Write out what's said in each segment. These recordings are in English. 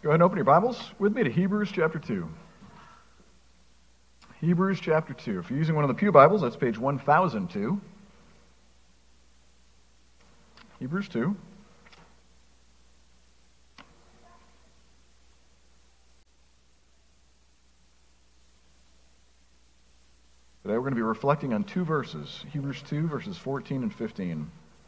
Go ahead and open your Bibles with me to Hebrews chapter 2. Hebrews chapter 2. If you're using one of the Pew Bibles, that's page 1002. Hebrews 2. Today we're going to be reflecting on two verses, Hebrews 2, verses 14 and 15.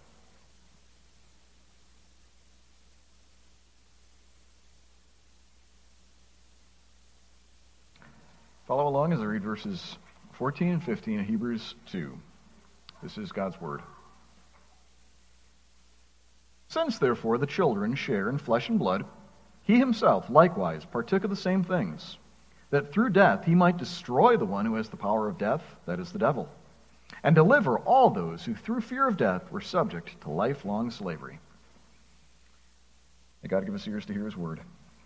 Follow along as I read verses 14 and 15 of Hebrews 2. This is God's Word. Since, therefore, the children share in flesh and blood, he himself likewise partook of the same things, that through death he might destroy the one who has the power of death, that is the devil, and deliver all those who through fear of death were subject to lifelong slavery. May God give us ears to hear his word.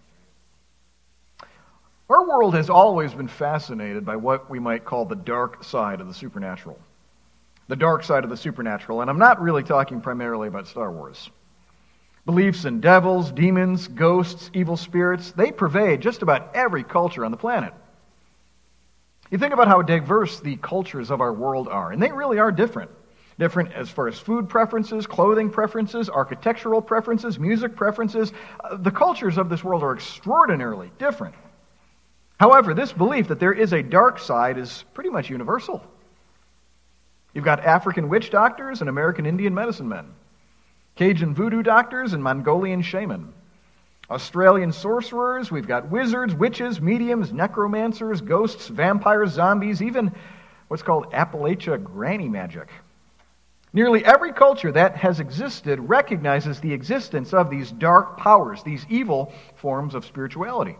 Our world has always been fascinated by what we might call the dark side of the supernatural. The dark side of the supernatural, and I'm not really talking primarily about Star Wars. Beliefs in devils, demons, ghosts, evil spirits, they pervade just about every culture on the planet. You think about how diverse the cultures of our world are, and they really are different. Different as far as food preferences, clothing preferences, architectural preferences, music preferences. The cultures of this world are extraordinarily different. However, this belief that there is a dark side is pretty much universal. You've got African witch doctors and American Indian medicine men, Cajun voodoo doctors and Mongolian shaman, Australian sorcerers, we've got wizards, witches, mediums, necromancers, ghosts, vampires, zombies, even what's called Appalachia granny magic. Nearly every culture that has existed recognizes the existence of these dark powers, these evil forms of spirituality.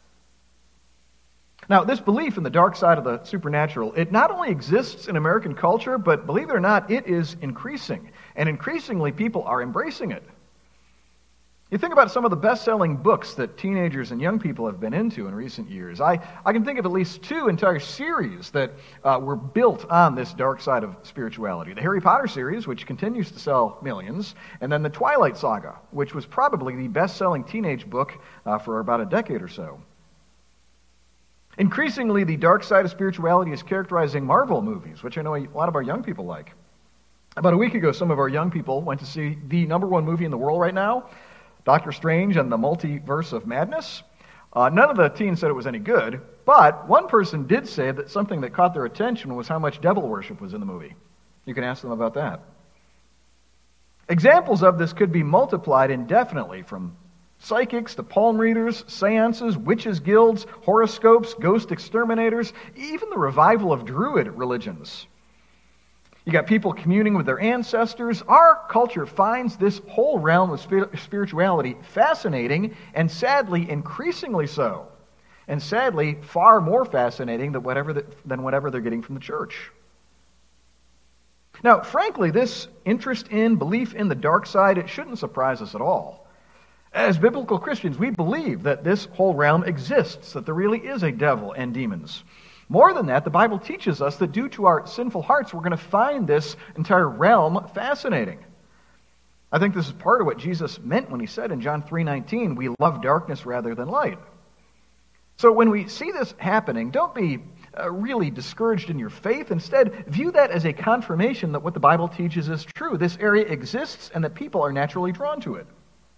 Now, this belief in the dark side of the supernatural, it not only exists in American culture, but believe it or not, it is increasing. And increasingly, people are embracing it. You think about some of the best-selling books that teenagers and young people have been into in recent years. I can think of at least two entire series that were built on this dark side of spirituality. The Harry Potter series, which continues to sell millions, and then the Twilight Saga, which was probably the best-selling teenage book for about a decade or so. Increasingly, the dark side of spirituality is characterizing Marvel movies, which I know a lot of our young people like. About a week ago, some of our young people went to see the number one movie in the world right now, Doctor Strange and the Multiverse of Madness. None of the teens said it was any good, but one person did say that something that caught their attention was how much devil worship was in the movie. You can ask them about that. Examples of this could be multiplied indefinitely, from psychics to palm readers, seances, witches' guilds, horoscopes, ghost exterminators, even the revival of druid religions. You got people communing with their ancestors. Our culture finds this whole realm of spirituality fascinating and sadly increasingly so. And sadly far more fascinating than whatever they're getting from the church. Now, frankly, this interest in, belief in the dark side, it shouldn't surprise us at all. As biblical Christians, we believe that this whole realm exists, that there really is a devil and demons. More than that, the Bible teaches us that due to our sinful hearts, we're going to find this entire realm fascinating. I think this is part of what Jesus meant when he said in John 3:19, we love darkness rather than light. So when we see this happening, don't be really discouraged in your faith. Instead, view that as a confirmation that what the Bible teaches is true. This area exists and that people are naturally drawn to it.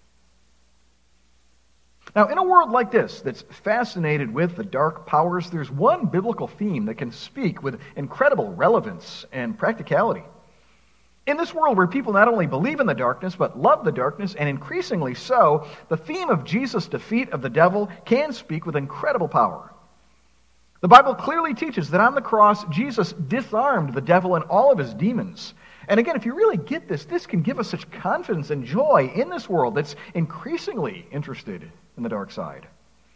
Now, in a world like this, that's fascinated with the dark powers, there's one biblical theme that can speak with incredible relevance and practicality. In this world where people not only believe in the darkness, but love the darkness, and increasingly so, the theme of Jesus' defeat of the devil can speak with incredible power. The Bible clearly teaches that on the cross, Jesus disarmed the devil and all of his demons. And again, if you really get this, this can give us such confidence and joy in this world that's increasingly interested in the dark side.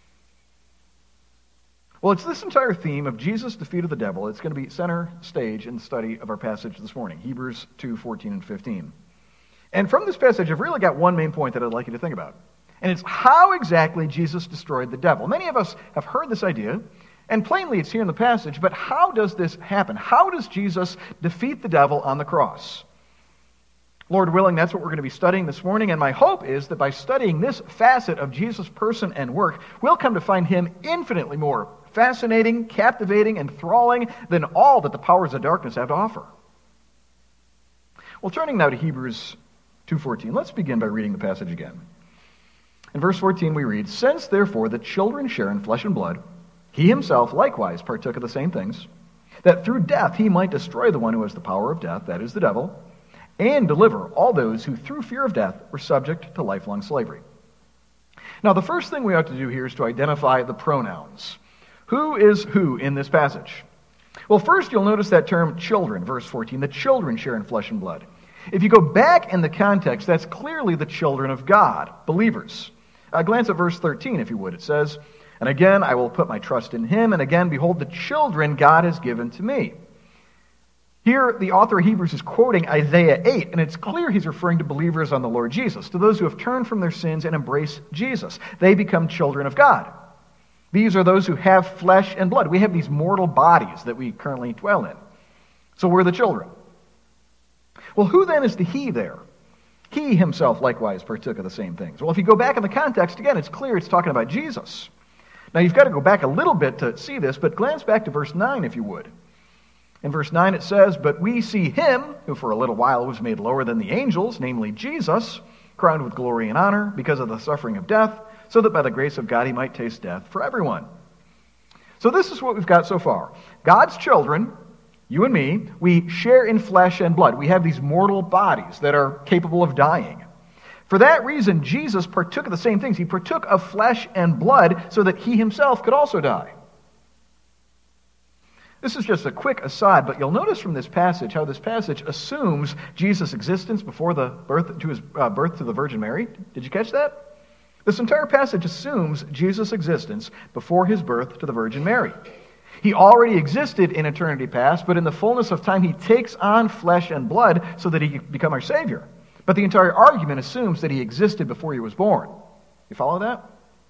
Well, it's this entire theme of Jesus' defeat of the devil that's going to be center stage in the study of our passage this morning, Hebrews 2, 14 and 15. And from this passage, I've really got one main point that I'd like you to think about. And it's how exactly Jesus destroyed the devil. Many of us have heard this idea, and plainly it's here in the passage, but how does this happen? How does Jesus defeat the devil on the cross? Lord willing, that's what we're going to be studying this morning, and my hope is that by studying this facet of Jesus' person and work, we'll come to find him infinitely more fascinating, captivating, enthralling than all that the powers of darkness have to offer. Well, turning now to Hebrews 2:14, let's begin by reading the passage again. In verse 14 we read, "Since therefore the children share in flesh and blood, he himself likewise partook of the same things, that through death he might destroy the one who has the power of death, that is the devil, and deliver all those who through fear of death were subject to lifelong slavery." Now the first thing we ought to do here is to identify the pronouns. Who is who in this passage? Well, first you'll notice that term children, verse 14. The children share in flesh and blood. If you go back in the context, that's clearly the children of God, believers. Glance at verse 13, if you would. It says, "And again I will put my trust in him, and again, behold, the children God has given to me." Here, the author of Hebrews is quoting Isaiah 8, and it's clear he's referring to believers on the Lord Jesus, to those who have turned from their sins and embrace Jesus. They become children of God. These are those who have flesh and blood. We have these mortal bodies that we currently dwell in. So we're the children. Well, who then is the he there? He himself likewise partook of the same things. Well, if you go back in the context, again, it's clear it's talking about Jesus. Now, you've got to go back a little bit to see this, but glance back to verse 9, if you would. In verse 9 it says, "But we see him, who for a little while was made lower than the angels, namely Jesus, crowned with glory and honor because of the suffering of death, so that by the grace of God he might taste death for everyone." So this is what we've got so far. God's children, you and me, we share in flesh and blood. We have these mortal bodies that are capable of dying. For that reason, Jesus partook of the same things. He partook of flesh and blood so that he himself could also die. This is just a quick aside, but you'll notice from this passage how this passage assumes Jesus' existence before the birth to the Virgin Mary. Did you catch that? This entire passage assumes Jesus' existence before his birth to the Virgin Mary. He already existed in eternity past, but in the fullness of time he takes on flesh and blood so that he can become our Savior. But the entire argument assumes that he existed before he was born. You follow that?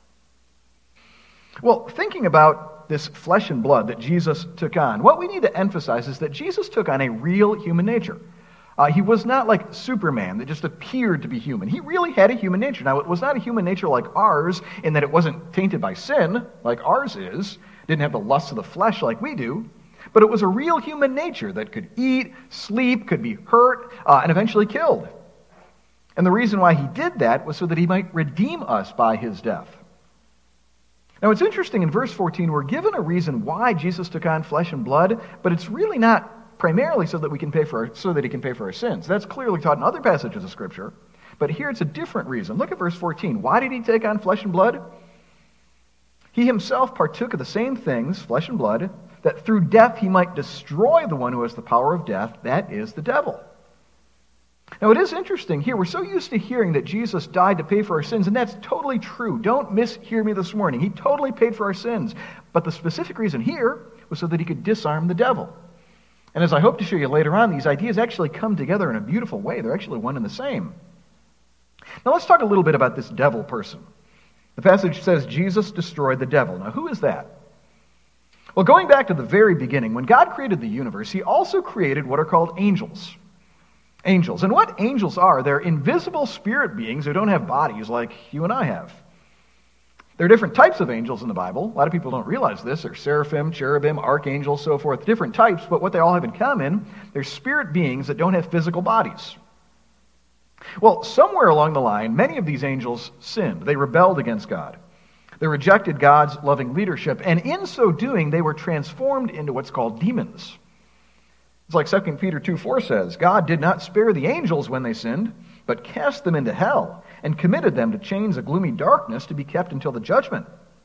Well, thinking about this flesh and blood that Jesus took on, what we need to emphasize is that Jesus took on a real human nature. He was not like Superman that just appeared to be human. He really had a human nature. Now, it was not a human nature like ours in that it wasn't tainted by sin like ours is. Didn't have the lust of the flesh like we do. But it was a real human nature that could eat, sleep, could be hurt, and eventually killed. And the reason why he did that was so that he might redeem us by his death. Now, it's interesting, in verse 14, we're given a reason why Jesus took on flesh and blood, but it's really not primarily so that he can pay for our sins. That's clearly taught in other passages of Scripture. But here it's a different reason. Look at verse 14. Why did he take on flesh and blood? He himself partook of the same things, flesh and blood, that through death he might destroy the one who has the power of death, that is the devil. Now, it is interesting here. We're so used to hearing that Jesus died to pay for our sins, and that's totally true. Don't mishear me this morning. He totally paid for our sins. But the specific reason here was so that he could disarm the devil. And as I hope to show you later on, these ideas actually come together in a beautiful way. They're actually one and the same. Now, let's talk a little bit about this devil person. The passage says Jesus destroyed the devil. Now, who is that? Well, going back to the very beginning, when God created the universe, he also created what are called angels. Angels. And what angels are, they're invisible spirit beings who don't have bodies like you and I have. There are different types of angels in the Bible. A lot of people don't realize this. They're seraphim, cherubim, archangels, so forth. Different types, but what they all have in common, they're spirit beings that don't have physical bodies. Well, somewhere along the line, many of these angels sinned. They rebelled against God. They rejected God's loving leadership, and in so doing, they were transformed into what's called demons. It's like 2 Peter 2:4 says, God did not spare the angels when they sinned, but cast them into hell and committed them to chains of gloomy darkness to be kept until the judgment.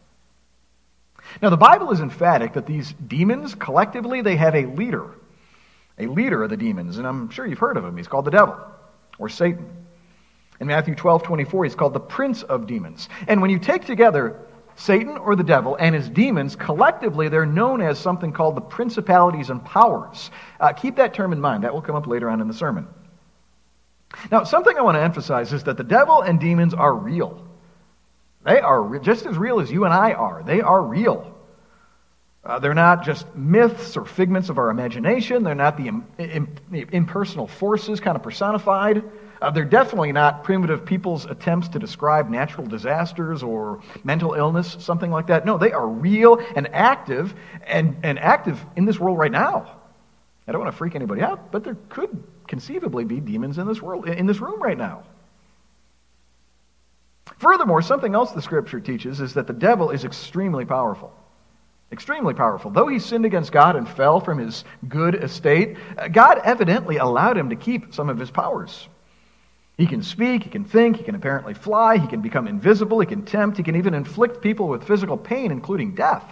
Now, the Bible is emphatic that these demons, collectively, they have a leader of the demons, and I'm sure you've heard of him. He's called the devil, or Satan. In Matthew 12:24, he's called the prince of demons. And when you take together Satan or the devil and his demons, collectively they're known as something called the principalities and powers. Keep that term in mind. That will come up later on in the sermon. Now, something I want to emphasize is that the devil and demons are real. They are just as real as you and I are. They are real. They're not just myths or figments of our imagination. They're not the impersonal forces kind of personified. They're definitely not primitive people's attempts to describe natural disasters or mental illness, something like that. No, they are real and active in this world right now. I don't want to freak anybody out, but there could conceivably be demons in this world, in this room right now. Furthermore, something else the Scripture teaches is that the devil is extremely powerful. Extremely powerful. Though he sinned against God and fell from his good estate, God evidently allowed him to keep some of his powers. He can speak, he can think, he can apparently fly, he can become invisible, he can tempt, he can even inflict people with physical pain, including death.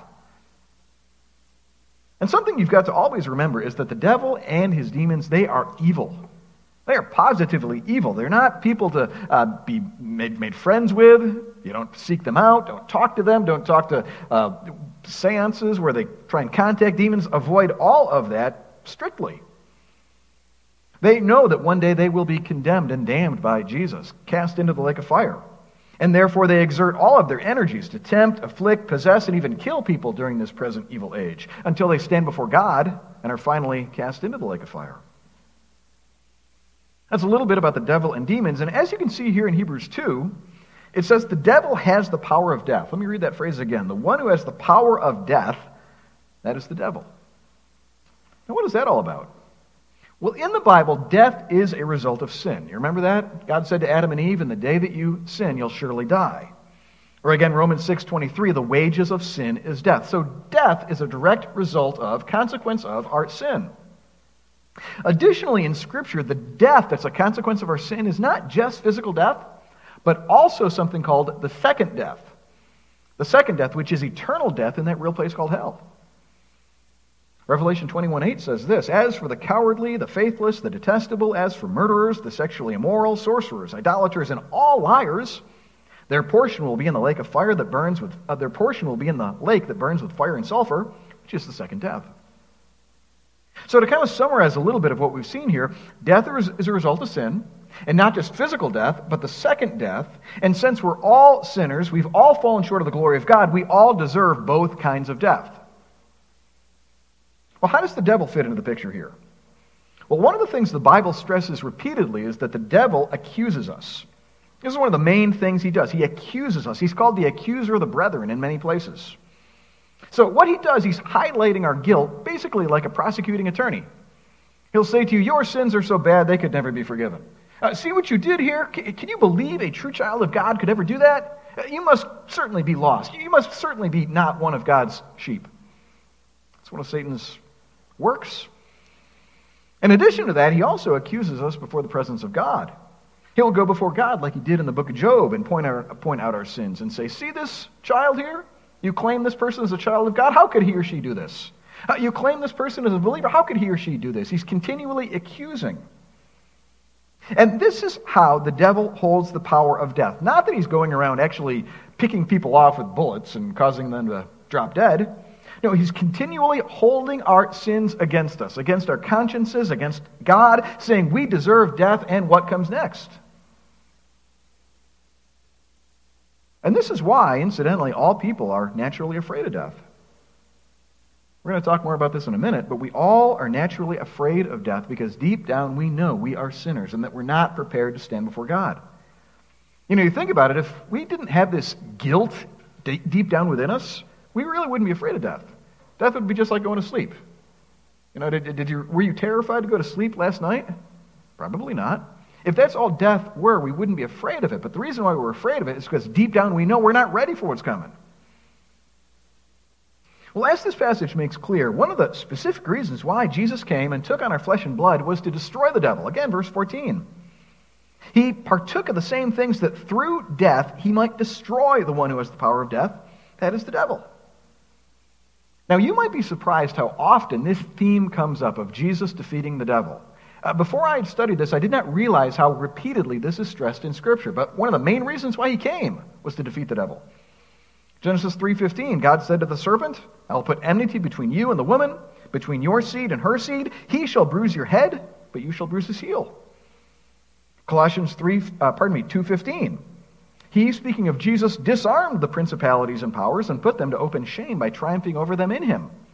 And something you've got to always remember is that the devil and his demons, they are evil. They are positively evil. They're not people to be made friends with. You don't seek them out. Don't talk to them. Don't talk to seances where they try and contact demons. Avoid all of that strictly. They know that one day they will be condemned and damned by Jesus, cast into the lake of fire. And therefore they exert all of their energies to tempt, afflict, possess, and even kill people during this present evil age, until they stand before God and are finally cast into the lake of fire. That's a little bit about the devil and demons. And as you can see here in Hebrews 2, it says the devil has the power of death. Let me read that phrase again. The one who has the power of death, that is the devil. Now what is that all about? Well, in the Bible, death is a result of sin. You remember that? God said to Adam and Eve, in the day that you sin, you'll surely die. Or again, Romans 6:23, the wages of sin is death. So death is a direct result of, consequence of, our sin. Additionally, in Scripture, the death that's a consequence of our sin is not just physical death, but also something called the second death. The second death, which is eternal death in that real place called hell. Revelation 21:8 says this, as for the cowardly, the faithless, the detestable, as for murderers, the sexually immoral, sorcerers, idolaters, and all liars, their portion will be in the lake of fire that burns with their portion will be in the lake that burns with fire and sulfur, which is the second death. So to kind of summarize a little bit of what we've seen here, death is a result of sin, and not just physical death, but the second death. And since we're all sinners, we've all fallen short of the glory of God, we all deserve both kinds of death. Well, how does the devil fit into the picture here? Well, one of the things the Bible stresses repeatedly is that the devil accuses us. This is one of the main things he does. He accuses us. He's called the accuser of the brethren in many places. So what he does, he's highlighting our guilt, basically like a prosecuting attorney. He'll say to you, your sins are so bad they could never be forgiven. See what you did here? Can you believe a true child of God could ever do that? You must certainly be lost. You must certainly be not one of God's sheep. That's one of Satan's works. In addition to that, he also accuses us before the presence of God. He'll go before God like he did in the book of Job and point out our sins and say, see this child here? You claim this person is a child of God? How could he or she do this? You claim this person is a believer? How could he or she do this? He's continually accusing. And this is how the devil holds the power of death. Not that he's going around actually picking people off with bullets and causing them to drop dead. No, he's continually holding our sins against us, against our consciences, against God, saying we deserve death and what comes next. And this is why, incidentally, all people are naturally afraid of death. We're going to talk more about this in a minute, but we all are naturally afraid of death because deep down we know we are sinners and that we're not prepared to stand before God. You know, you think about it, if we didn't have this guilt deep down within us, we really wouldn't be afraid of death. Death would be just like going to sleep. You know, were you terrified to go to sleep last night? Probably not. If that's all death were, we wouldn't be afraid of it. But the reason why we're afraid of it is because deep down we know we're not ready for what's coming. Well, as this passage makes clear, one of the specific reasons why Jesus came and took on our flesh and blood was to destroy the devil. Again, verse 14. He partook of the same things that through death he might destroy the one who has the power of death, that is the devil. Now, you might be surprised how often this theme comes up of Jesus defeating the devil. Before I had studied this, I did not realize how repeatedly this is stressed in Scripture. But one of the main reasons why he came was to defeat the devil. Genesis 3:15, God said to the serpent, I will put enmity between you and the woman, between your seed and her seed. He shall bruise your head, but you shall bruise his heel. Colossians 2:15. He, speaking of Jesus, disarmed the principalities and powers and put them to open shame by triumphing over them in him.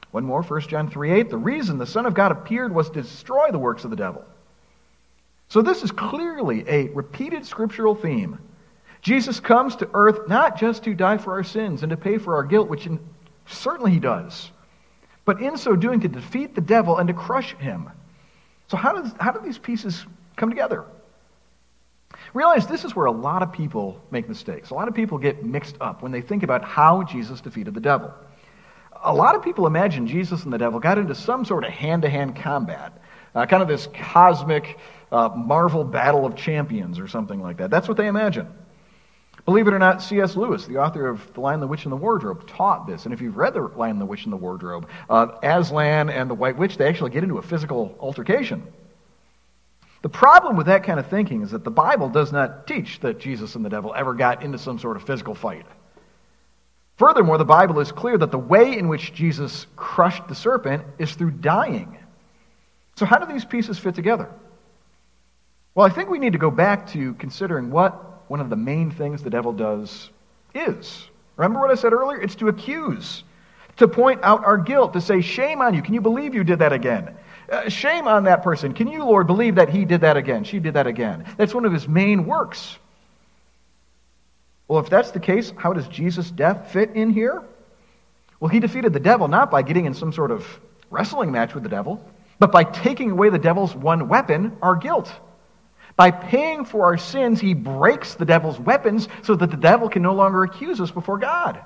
One more, 1 John 3:8, the reason the Son of God appeared was to destroy the works of the devil. So this is clearly a repeated scriptural theme. Jesus comes to earth not just to die for our sins and to pay for our guilt, which certainly he does, but in so doing to defeat the devil and to crush him. So how do these pieces come together? Realize this is where a lot of people make mistakes. A lot of people get mixed up when they think about how Jesus defeated the devil. A lot of people imagine Jesus and the devil got into some sort of hand-to-hand combat, kind of this cosmic Marvel battle of champions or something like that. That's what they imagine. Believe it or not, C.S. Lewis, the author of The Lion, the Witch, and the Wardrobe, taught this. And if you've read The Lion, the Witch, and the Wardrobe, Aslan and the White Witch, they actually get into a physical altercation. The problem with that kind of thinking is that the Bible does not teach that Jesus and the devil ever got into some sort of physical fight. Furthermore, the Bible is clear that the way in which Jesus crushed the serpent is through dying. So how do these pieces fit together? Well, I think we need to go back to considering what one of the main things the devil does is. Remember what I said earlier? It's to accuse, to point out our guilt, to say, shame on you. Can you believe you did that again? Shame on that person. Can you, Lord, believe that he did that again? She did that again. That's one of his main works. Well, if that's the case, how does Jesus' death fit in here? Well, he defeated the devil not by getting in some sort of wrestling match with the devil, but by taking away the devil's one weapon, our guilt. By paying for our sins, he breaks the devil's weapons so that the devil can no longer accuse us before God.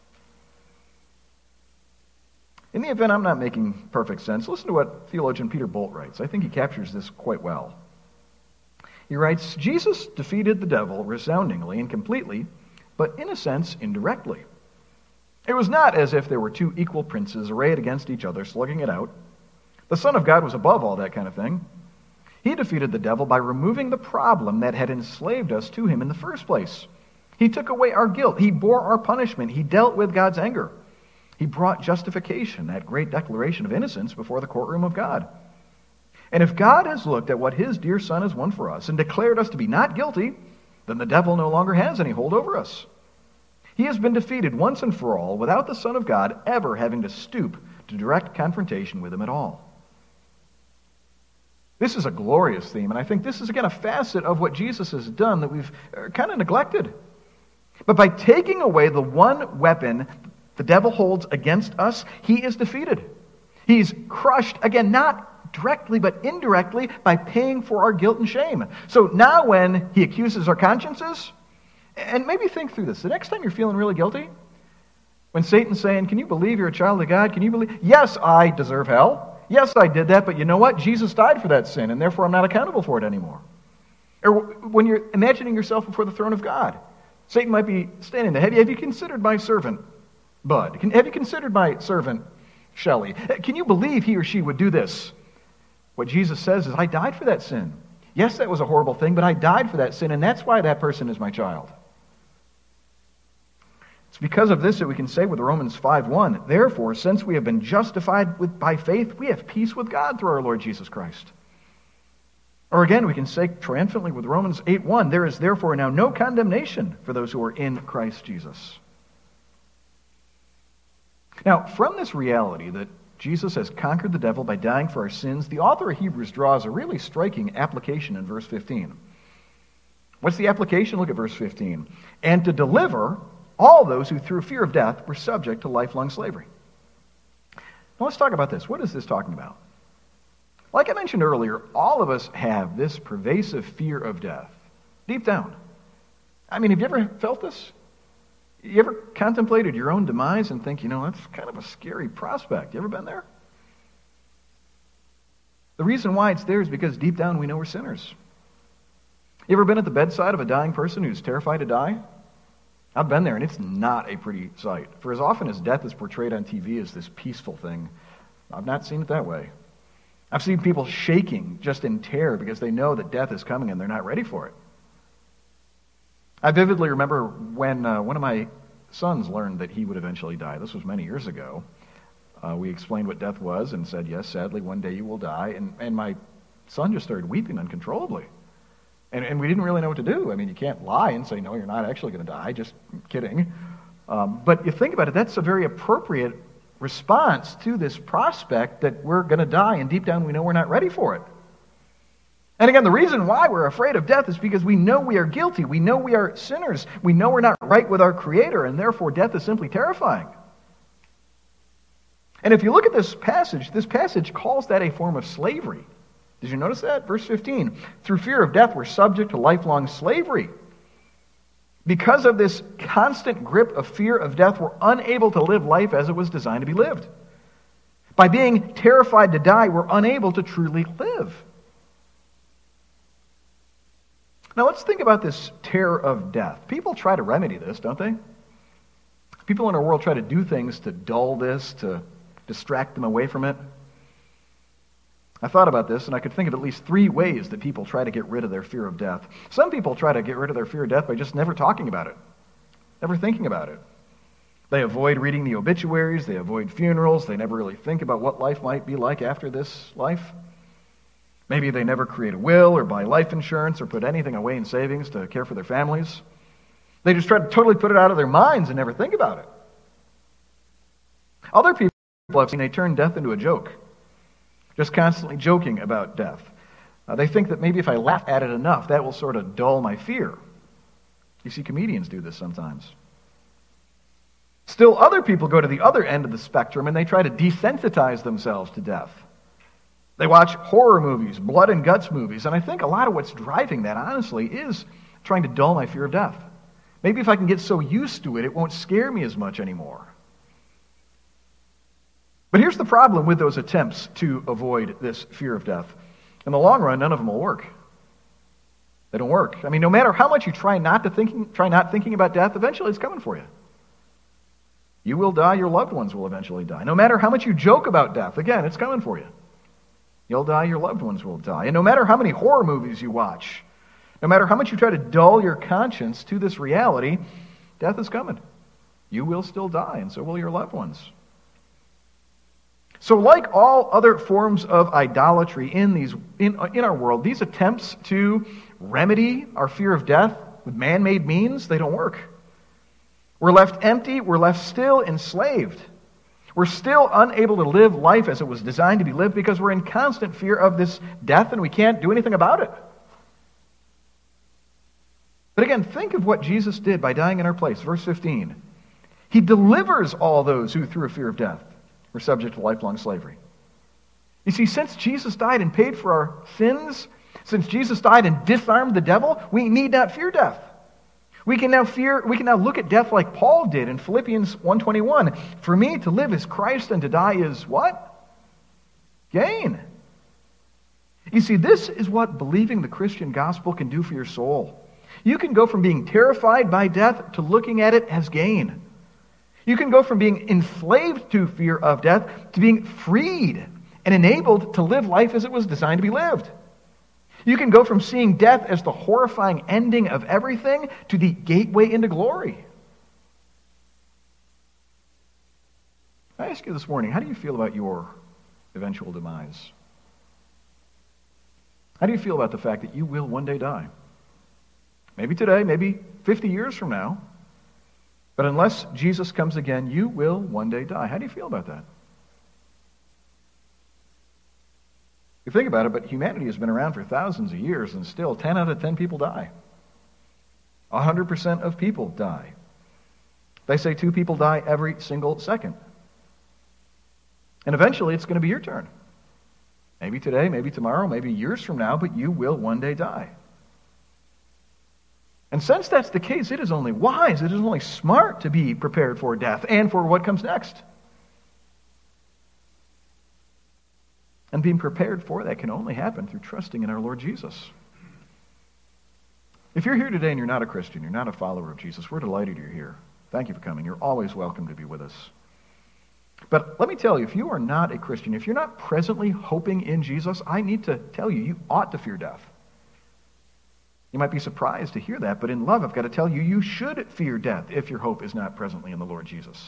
In the event I'm not making perfect sense, listen to what theologian Peter Bolt writes. I think he captures this quite well. He writes, Jesus defeated the devil resoundingly and completely, but in a sense, indirectly. It was not as if there were two equal princes arrayed against each other, slugging it out. The Son of God was above all that kind of thing. He defeated the devil by removing the problem that had enslaved us to him in the first place. He took away our guilt. He bore our punishment. He dealt with God's anger. He brought justification, that great declaration of innocence, before the courtroom of God. And if God has looked at what his dear Son has won for us and declared us to be not guilty, then the devil no longer has any hold over us. He has been defeated once and for all without the Son of God ever having to stoop to direct confrontation with him at all. This is a glorious theme, and I think this is, again, a facet of what Jesus has done that we've kind of neglected. But by taking away the one weapon the devil holds against us, he is defeated. He's crushed, again, not directly but indirectly, by paying for our guilt and shame. So now when he accuses our consciences, and maybe think through this, the next time you're feeling really guilty, when Satan's saying, can you believe you're a child of God? Can you believe? Yes, I deserve hell. Yes, I did that, but you know what? Jesus died for that sin, and therefore I'm not accountable for it anymore. Or when you're imagining yourself before the throne of God, Satan might be standing there. Have you considered my servant, Bud? Have you considered my servant, Shelley? Can you believe he or she would do this? What Jesus says is, I died for that sin. Yes, that was a horrible thing, but I died for that sin, and that's why that person is my child. It's because of this that we can say with Romans 5:1, therefore, since we have been justified by faith, we have peace with God through our Lord Jesus Christ. Or again, we can say triumphantly with Romans 8:1, there is therefore now no condemnation for those who are in Christ Jesus. Now, from this reality that Jesus has conquered the devil by dying for our sins, the author of Hebrews draws a really striking application in verse 15. What's the application? Look at verse 15. And to deliver all those who through fear of death were subject to lifelong slavery. Now let's talk about this. What is this talking about? Like I mentioned earlier, all of us have this pervasive fear of death, deep down. I mean, have you ever felt this? You ever contemplated your own demise and think, that's kind of a scary prospect? You ever been there? The reason why it's there is because deep down we know we're sinners. You ever been at the bedside of a dying person who's terrified to die? I've been there, and it's not a pretty sight. For as often as death is portrayed on TV as this peaceful thing, I've not seen it that way. I've seen people shaking just in terror because they know that death is coming and they're not ready for it. I vividly remember when one of my sons learned that he would eventually die. This was many years ago. We explained what death was and said, yes, sadly, one day you will die. And my son just started weeping uncontrollably. And we didn't really know what to do. I mean, you can't lie and say, no, you're not actually going to die. Just kidding. But you think about it, that's a very appropriate response to this prospect that we're going to die, and deep down we know we're not ready for it. And again, the reason why we're afraid of death is because we know we are guilty. We know we are sinners. We know we're not right with our Creator, and therefore death is simply terrifying. And if you look at this passage calls that a form of slavery. Did you notice that? Verse 15, through fear of death, we're subject to lifelong slavery. Because of this constant grip of fear of death, we're unable to live life as it was designed to be lived. By being terrified to die, we're unable to truly live. Now let's think about this terror of death. People try to remedy this, don't they? People in our world try to do things to dull this, to distract them away from it. I thought about this, and I could think of at least 3 ways that people try to get rid of their fear of death. Some people try to get rid of their fear of death by just never talking about it, never thinking about it. They avoid reading the obituaries, they avoid funerals, they never really think about what life might be like after this life. Maybe they never create a will or buy life insurance or put anything away in savings to care for their families. They just try to totally put it out of their minds and never think about it. Other people I've seen, they turn death into a joke. Just constantly joking about death. They think that maybe if I laugh at it enough, that will sort of dull my fear. You see comedians do this sometimes. Still, other people go to the other end of the spectrum and they try to desensitize themselves to death. They watch horror movies, blood and guts movies, and I think a lot of what's driving that, honestly, is trying to dull my fear of death. Maybe if I can get so used to it, it won't scare me as much anymore. But here's the problem with those attempts to avoid this fear of death. In the long run, none of them will work. They don't work. I mean, no matter how much you try not thinking about death, eventually it's coming for you. You will die, your loved ones will eventually die. No matter how much you joke about death, again, it's coming for you. You'll die, your loved ones will die. And no matter how many horror movies you watch, no matter how much you try to dull your conscience to this reality, death is coming. You will still die, and so will your loved ones. So like all other forms of idolatry in our world, these attempts to remedy our fear of death with man-made means, they don't work. We're left empty, we're left still enslaved. We're still unable to live life as it was designed to be lived because we're in constant fear of this death and we can't do anything about it. But again, think of what Jesus did by dying in our place. Verse 15. He delivers all those who, through a fear of death, were subject to lifelong slavery. You see, since Jesus died and paid for our sins, since Jesus died and disarmed the devil, we need not fear death. We can now look at death like Paul did in Philippians 1:21. For me to live is Christ and to die is what? Gain. You see, this is what believing the Christian gospel can do for your soul. You can go from being terrified by death to looking at it as gain. You can go from being enslaved to fear of death to being freed and enabled to live life as it was designed to be lived. You can go from seeing death as the horrifying ending of everything to the gateway into glory. I ask you this morning, how do you feel about your eventual demise? How do you feel about the fact that you will one day die? Maybe today, maybe 50 years from now. But unless Jesus comes again, you will one day die. How do you feel about that? You think about it, but humanity has been around for thousands of years, and still 10 out of 10 people die. 100% of people die. They say 2 people die every single second. And eventually it's going to be your turn. Maybe today, maybe tomorrow, maybe years from now, but you will one day die. And since that's the case, it is only wise, it is only smart to be prepared for death and for what comes next. And being prepared for that can only happen through trusting in our Lord Jesus. If you're here today and you're not a Christian, you're not a follower of Jesus, we're delighted you're here. Thank you for coming. You're always welcome to be with us. But let me tell you, if you are not a Christian, if you're not presently hoping in Jesus, I need to tell you, you ought to fear death. You might be surprised to hear that, but in love, I've got to tell you, you should fear death if your hope is not presently in the Lord Jesus.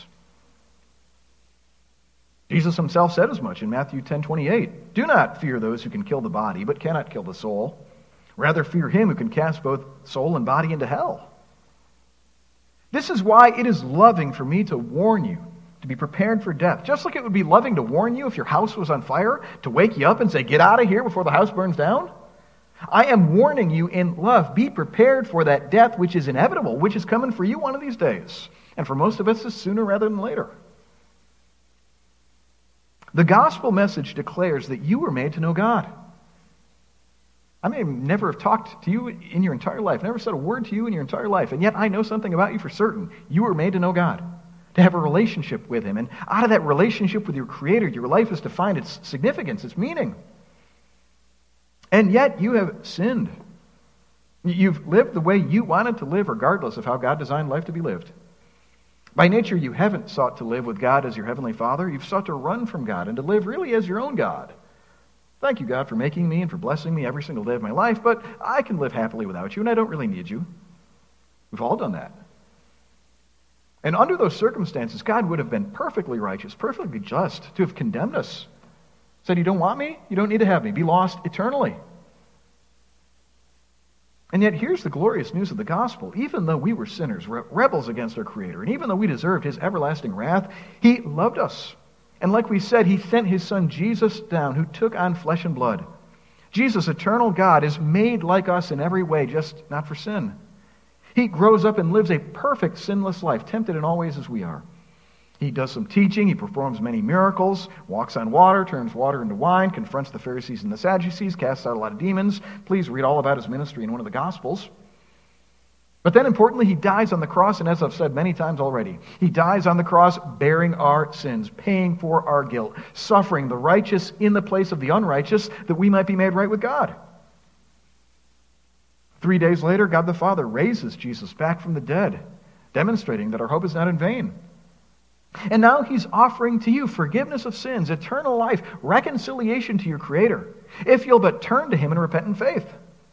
Jesus himself said as much in Matthew 10:28. Do not fear those who can kill the body, but cannot kill the soul. Rather fear him who can cast both soul and body into hell. This is why it is loving for me to warn you to be prepared for death. Just like it would be loving to warn you if your house was on fire, to wake you up and say, get out of here before the house burns down. I am warning you in love. Be prepared for that death which is inevitable, which is coming for you one of these days. And for most of us, it's sooner rather than later. The gospel message declares that you were made to know God. I may never have talked to you in your entire life, never said a word to you in your entire life, and yet I know something about you for certain. You were made to know God, to have a relationship with Him. And out of that relationship with your Creator, your life is to find its significance, its meaning. And yet you have sinned. You've lived the way you wanted to live, regardless of how God designed life to be lived. By nature, you haven't sought to live with God as your Heavenly Father. You've sought to run from God and to live really as your own God. Thank you, God, for making me and for blessing me every single day of my life, but I can live happily without you, and I don't really need you. We've all done that. And under those circumstances, God would have been perfectly righteous, perfectly just to have condemned us. Said, you don't want me? You don't need to have me. Be lost eternally. And yet here's the glorious news of the gospel. Even though we were sinners, rebels against our Creator, and even though we deserved His everlasting wrath, He loved us. And like we said, He sent His Son Jesus down, who took on flesh and blood. Jesus, eternal God, is made like us in every way, just not for sin. He grows up and lives a perfect, sinless life, tempted in all ways as we are. He does some teaching, He performs many miracles, walks on water, turns water into wine, confronts the Pharisees and the Sadducees, casts out a lot of demons. Please read all about His ministry in one of the Gospels. But then importantly, He dies on the cross, and as I've said many times already, He dies on the cross bearing our sins, paying for our guilt, suffering the righteous in the place of the unrighteous, that we might be made right with God. 3 days later, God the Father raises Jesus back from the dead, demonstrating that our hope is not in vain. And now He's offering to you forgiveness of sins, eternal life, reconciliation to your Creator, if you'll but turn to Him in repentant faith.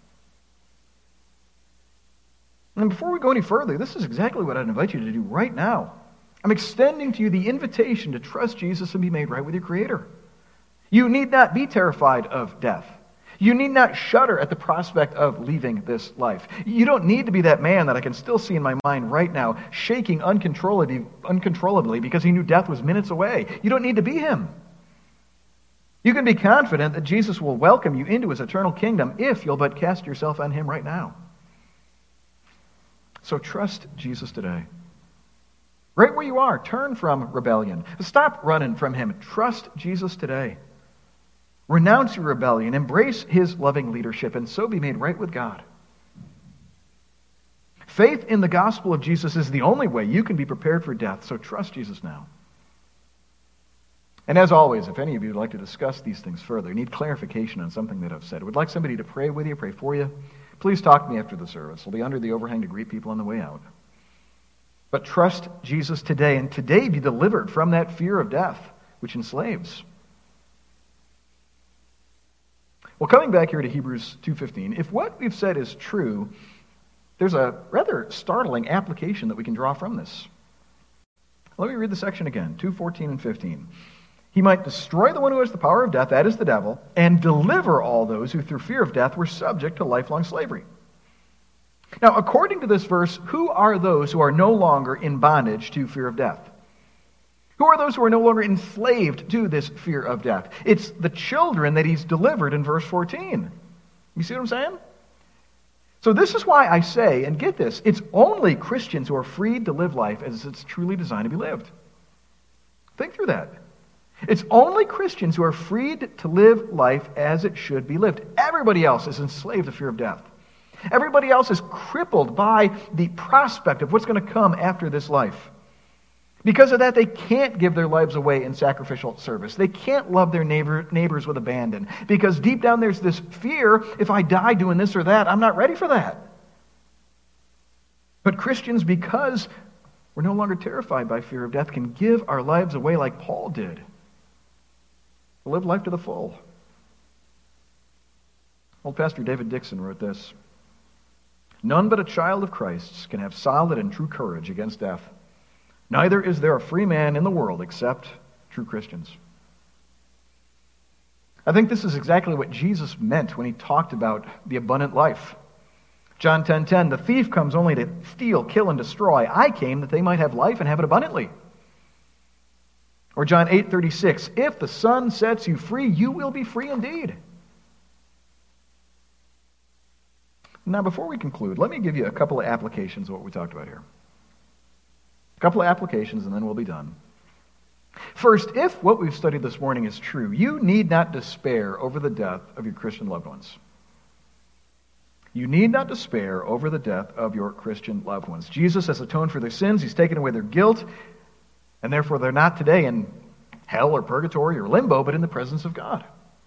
And before we go any further, this is exactly what I'd invite you to do right now. I'm extending to you the invitation to trust Jesus and be made right with your Creator. You need not be terrified of death. You need not shudder at the prospect of leaving this life. You don't need to be that man that I can still see in my mind right now, shaking uncontrollably because he knew death was minutes away. You don't need to be him. You can be confident that Jesus will welcome you into His eternal kingdom if you'll but cast yourself on Him right now. So trust Jesus today. Right where you are, turn from rebellion. Stop running from Him. Trust Jesus today. Renounce your rebellion. Embrace His loving leadership, and so be made right with God. Faith in the gospel of Jesus is the only way you can be prepared for death, so trust Jesus now. And as always, if any of you would like to discuss these things further, need clarification on something that I've said, would like somebody to pray with you, pray for you, please talk to me after the service. I'll be under the overhang to greet people on the way out. But trust Jesus today, and today be delivered from that fear of death, which enslaves. Well, coming back here to Hebrews 2:15, if what we've said is true, there's a rather startling application that we can draw from this. Let me read the section again, 2:14 and 15. He might destroy the one who has the power of death, that is the devil, and deliver all those who through fear of death were subject to lifelong slavery. Now, according to this verse, who are those who are no longer in bondage to fear of death? Who are those who are no longer enslaved to this fear of death? It's the children that He's delivered in verse 14. You see what I'm saying? So this is why I say, and get this, it's only Christians who are freed to live life as it's truly designed to be lived. Think through that. It's only Christians who are freed to live life as it should be lived. Everybody else is enslaved to fear of death. Everybody else is crippled by the prospect of what's going to come after this life. Because of that, they can't give their lives away in sacrificial service. They can't love their neighbors with abandon. Because deep down there's this fear, if I die doing this or that, I'm not ready for that. But Christians, because we're no longer terrified by fear of death, can give our lives away like Paul did. Live life to the full. Old Pastor David Dixon wrote this: "None but a child of Christ's can have solid and true courage against death. Neither is there a free man in the world except true Christians." I think this is exactly what Jesus meant when He talked about the abundant life. John 10:10, "The thief comes only to steal, kill, and destroy. I came that they might have life and have it abundantly." Or John 8:36, if the Son sets you free, you will be free indeed. Now, before we conclude, let me give you a couple of applications of what we talked about here. A couple of applications, and then we'll be done. First, if what we've studied this morning is true, you need not despair over the death of your Christian loved ones. You need not despair over the death of your Christian loved ones. Jesus has atoned for their sins. He's taken away their guilt, and therefore they're not today in hell or purgatory or limbo, but in the presence of God.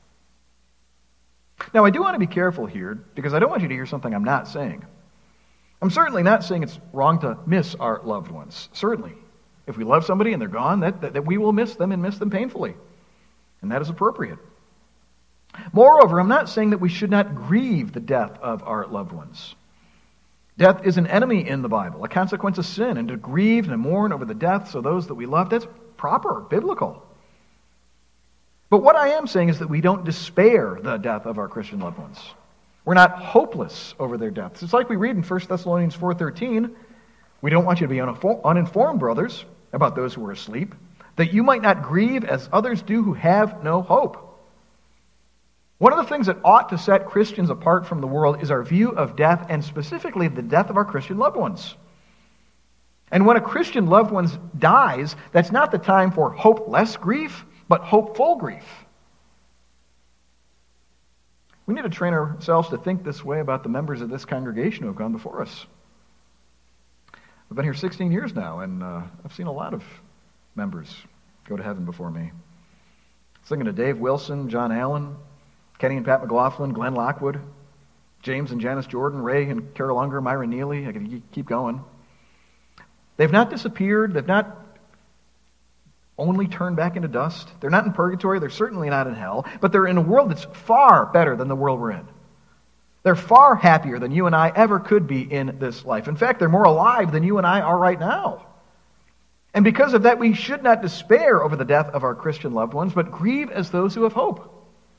Now, I do want to be careful here, because I don't want you to hear something I'm not saying. I'm certainly not saying it's wrong to miss our loved ones. Certainly. If we love somebody and they're gone, that we will miss them and miss them painfully. And that is appropriate. Moreover, I'm not saying that we should not grieve the death of our loved ones. Death is an enemy in the Bible, a consequence of sin, and to grieve and to mourn over the deaths of those that we love, that's proper, biblical. But what I am saying is that we don't despair the death of our Christian loved ones. We're not hopeless over their deaths. It's like we read in 1 Thessalonians 4:13, we don't want you to be uninformed, brothers, about those who are asleep, that you might not grieve as others do who have no hope. One of the things that ought to set Christians apart from the world is our view of death, and specifically the death of our Christian loved ones. And when a Christian loved one dies, that's not the time for hopeless grief, but hopeful grief. We need to train ourselves to think this way about the members of this congregation who have gone before us. I've been here 16 years now, and I've seen a lot of members go to heaven before me. Thinking of Dave Wilson, John Allen, Kenny and Pat McLaughlin, Glenn Lockwood, James and Janice Jordan, Ray and Carol Unger, Myra Neely. I can keep going. They've not disappeared. They've not only turned back into dust. They're not in purgatory. They're certainly not in hell. But they're in a world that's far better than the world we're in. They're far happier than you and I ever could be in this life. In fact, they're more alive than you and I are right now. And because of that, we should not despair over the death of our Christian loved ones, but grieve as those who have hope.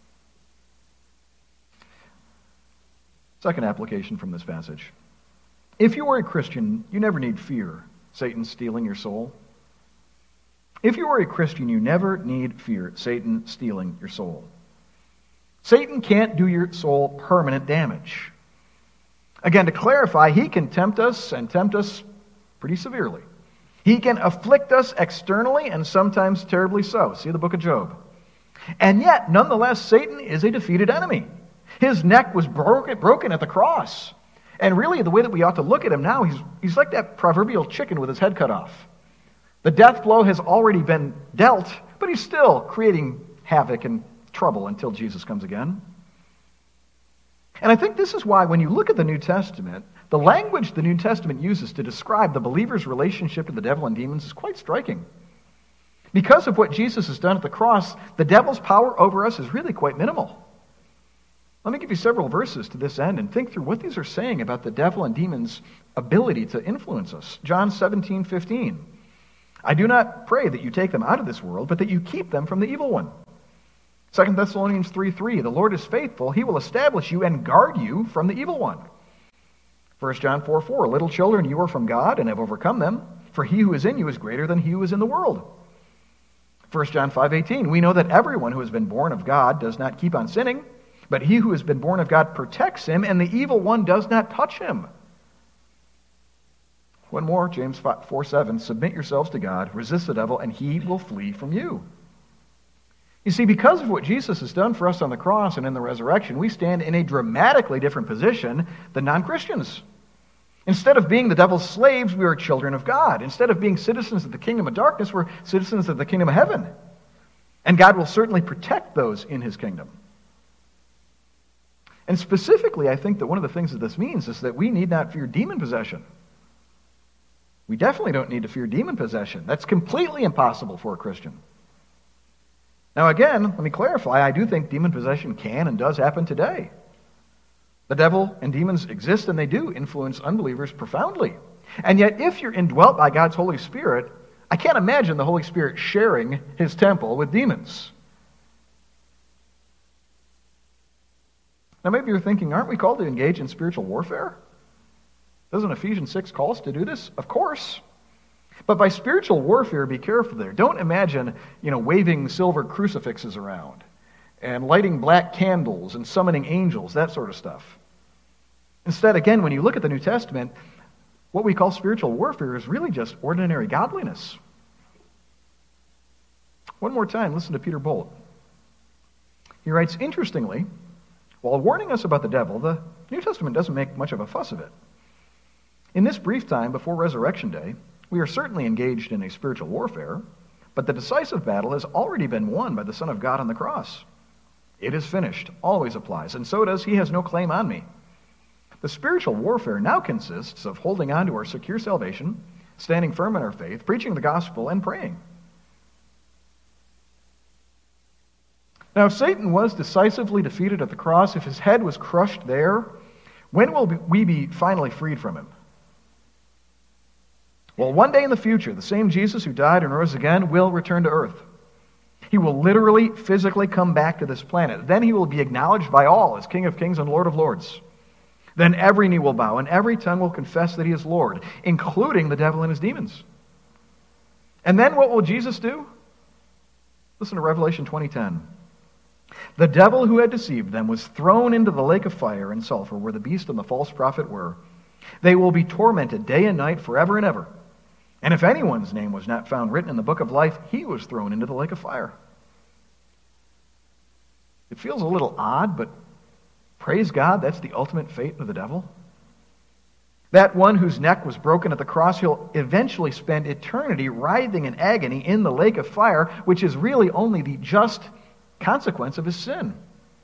Second application from this passage. If you are a Christian, you never need fear Satan stealing your soul. If you are a Christian, you never need fear Satan stealing your soul. Satan can't do your soul permanent damage. Again, to clarify, he can tempt us, and tempt us pretty severely. He can afflict us externally, and sometimes terribly so. See the book of Job. And yet, nonetheless, Satan is a defeated enemy. His neck was broken at the cross. And really, the way that we ought to look at him now, he's like that proverbial chicken with his head cut off. The death blow has already been dealt, but he's still creating havoc and trouble until Jesus comes again. And I think this is why when you look at the New Testament, the language the New Testament uses to describe the believer's relationship to the devil and demons is quite striking. Because of what Jesus has done at the cross, the devil's power over us is really quite minimal. Let me give you several verses to this end and think through what these are saying about the devil and demons' ability to influence us. John 17:15. I do not pray that you take them out of this world, but that you keep them from the evil one. 2 Thessalonians 3:3. The Lord is faithful. He will establish you and guard you from the evil one. 1 John 4:4. Little children, you are from God and have overcome them, for he who is in you is greater than he who is in the world. 1 John 5:18. We know that everyone who has been born of God does not keep on sinning, but he who has been born of God protects him, and the evil one does not touch him. One more, James 4:7. Submit yourselves to God, resist the devil, and he will flee from you. You see, because of what Jesus has done for us on the cross and in the resurrection, we stand in a dramatically different position than non-Christians. Instead of being the devil's slaves, we are children of God. Instead of being citizens of the kingdom of darkness, we're citizens of the kingdom of heaven. And God will certainly protect those in his kingdom. And specifically, I think that one of the things that this means is that we need not fear demon possession. We definitely don't need to fear demon possession. That's completely impossible for a Christian. Now again, let me clarify, I do think demon possession can and does happen today. The devil and demons exist, and they do influence unbelievers profoundly. And yet, if you're indwelt by God's Holy Spirit, I can't imagine the Holy Spirit sharing his temple with demons. Now maybe you're thinking, aren't we called to engage in spiritual warfare? Doesn't Ephesians 6 call us to do this? Of course. But by spiritual warfare, be careful there. Don't imagine, waving silver crucifixes around and lighting black candles and summoning angels, that sort of stuff. Instead, again, when you look at the New Testament, what we call spiritual warfare is really just ordinary godliness. One more time, listen to Peter Bolt. He writes, interestingly, while warning us about the devil, the New Testament doesn't make much of a fuss of it. In this brief time before Resurrection Day, we are certainly engaged in a spiritual warfare, but the decisive battle has already been won by the Son of God on the cross. It is finished always applies, and so does he has no claim on me. The spiritual warfare now consists of holding on to our secure salvation, standing firm in our faith, preaching the gospel, and praying. Now, if Satan was decisively defeated at the cross, if his head was crushed there, when will we be finally freed from him? Well, one day in the future, the same Jesus who died and rose again will return to earth. He will literally, physically come back to this planet. Then he will be acknowledged by all as King of Kings and Lord of Lords. Then every knee will bow and every tongue will confess that he is Lord, including the devil and his demons. And then what will Jesus do? Listen to Revelation 20:10. The devil who had deceived them was thrown into the lake of fire and sulfur where the beast and the false prophet were. They will be tormented day and night forever and ever. And if anyone's name was not found written in the book of life, he was thrown into the lake of fire. It feels a little odd, but praise God, that's the ultimate fate of the devil. That one whose neck was broken at the cross, he'll eventually spend eternity writhing in agony in the lake of fire, which is really only the just consequence of his sin.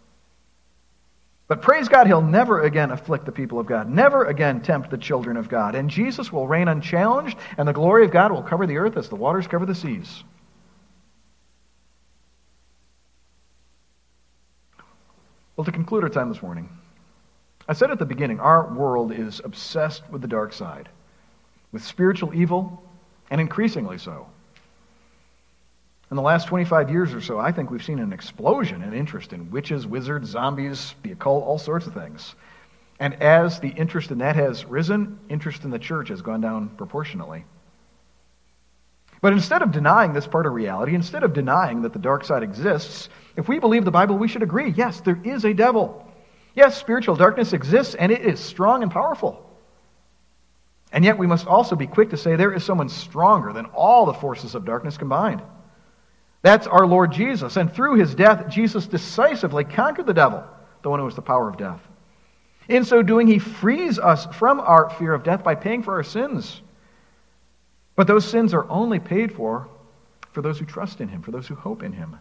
But praise God, he'll never again afflict the people of God, never again tempt the children of God. And Jesus will reign unchallenged, and the glory of God will cover the earth as the waters cover the seas. Well, to conclude our time this morning, I said at the beginning, our world is obsessed with the dark side, with spiritual evil, and increasingly so. In the last 25 years or so, I think we've seen an explosion in interest in witches, wizards, zombies, the occult, all sorts of things. And as the interest in that has risen, interest in the church has gone down proportionately. But instead of denying this part of reality, instead of denying that the dark side exists, if we believe the Bible, we should agree, yes, there is a devil. Yes, spiritual darkness exists, and it is strong and powerful. And yet we must also be quick to say there is someone stronger than all the forces of darkness combined. That's our Lord Jesus. And through his death, Jesus decisively conquered the devil, the one who has the power of death. In so doing, he frees us from our fear of death by paying for our sins. But those sins are only paid for those who trust in him, for those who hope in him.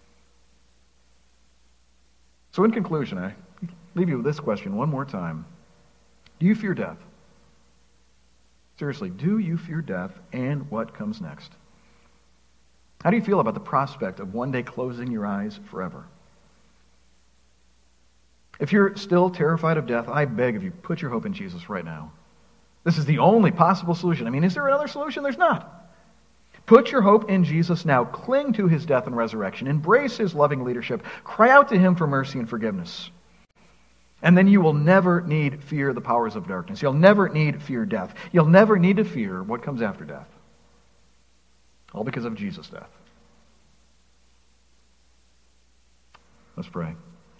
So in conclusion, I leave you with this question one more time. Do you fear death? Seriously, do you fear death and what comes next? How do you feel about the prospect of one day closing your eyes forever? If you're still terrified of death, I beg of you, put your hope in Jesus right now. This is the only possible solution. I mean, is there another solution? There's not. Put your hope in Jesus now. Cling to his death and resurrection. Embrace his loving leadership. Cry out to him for mercy and forgiveness. And then you will never need fear the powers of darkness. You'll never need fear death. You'll never need to fear what comes after death. All because of Jesus' death. Let's pray.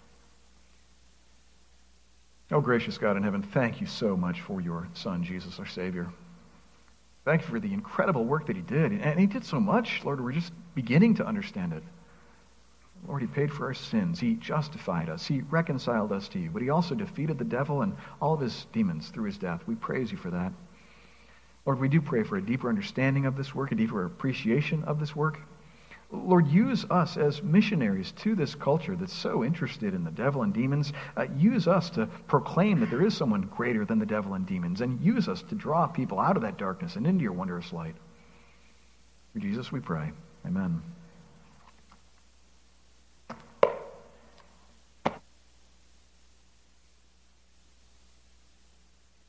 Oh, gracious God in heaven, thank you so much for your Son, Jesus, our Savior. Thank you for the incredible work that he did. And he did so much, Lord, we're just beginning to understand it. Lord, he paid for our sins. He justified us. He reconciled us to you. But he also defeated the devil and all of his demons through his death. We praise you for that. Lord, we do pray for a deeper understanding of this work, a deeper appreciation of this work. Lord, use us as missionaries to this culture that's so interested in the devil and demons. Use us to proclaim that there is someone greater than the devil and demons, and use us to draw people out of that darkness and into your wondrous light. Through Jesus we pray. Amen.